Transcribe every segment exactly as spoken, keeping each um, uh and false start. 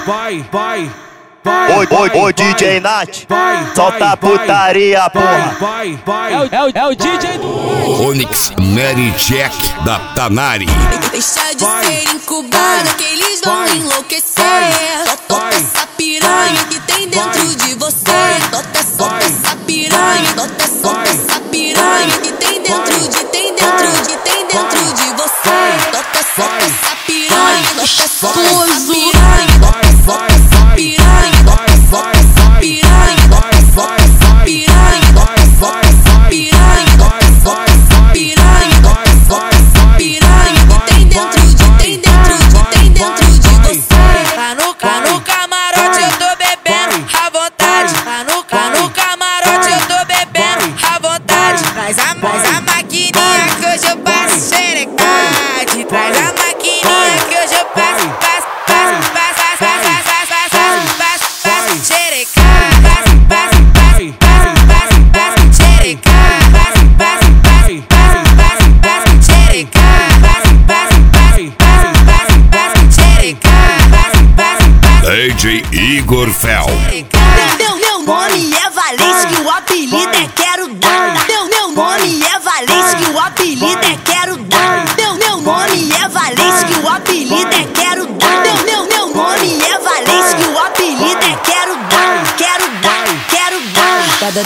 vai, vai. Oi, oi, oi, D J Nath, solta a putaria, porra. Vai, vai, É o, é o, é o D J do Onyx Mary Jack da Tanari. Deixa de ser incubada que eles vão enlouquecer. Solta essa piranha que tem dentro de você. Solta, solta essa piranha, solta, solta essa piranha que tem dentro de, tem dentro de, tem dentro de você. Solta, solta essa piranha, solta, solta essa piranha, solta, solta essa piranha, solta, solta essa piranha, solta, solta essa piranha, solta, solta essa piranha, solta, solta essa piranha, solta, solta essa piranha que tem dentro de, tem dentro de, tem dentro de você. Tá no, tá no camarote eu tô bebendo à vontade. Tá no, tá no camarote eu tô bebendo à vontade. Traz a, traz a maquininha que hoje eu passo xerecade. Traz a maquininha que hoje eu passo, passo, passo, passo, passo, passo, passo, passo, passo, xerecade. Passo, passo, passo, passo, passo, passo, xerecade. Passo, passo, passo, passo, passo, passo, xerecade. Passo, passo, passo, passo, passo, passo, xerecade. Passo, passo, passo. D J Igor Fel. Meu, meu nome é Valente, que o apelido é Quero Dar. Meu, meu nome é Valente, que o apelido é Quero Dar. Meu, meu nome é Valente, que o apelido é Quero Dar. Meu, meu, meu nome é Valente, que o apelido é Quero Dar. Quero dar, quero dar. Quero,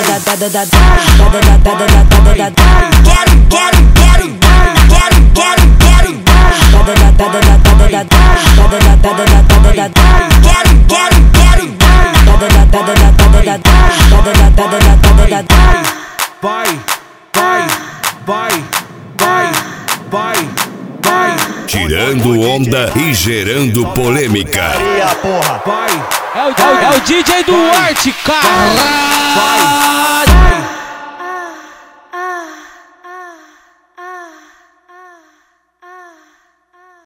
quero, quero dar. Quero, quero, quero dar. Quero, quero, quero dar. vai, vai, vai, vai, vai, vai. Tirando onda e gerando polêmica. Putaria, porra. Vai, É o, é o, é o D J do Arte, caralho. vai.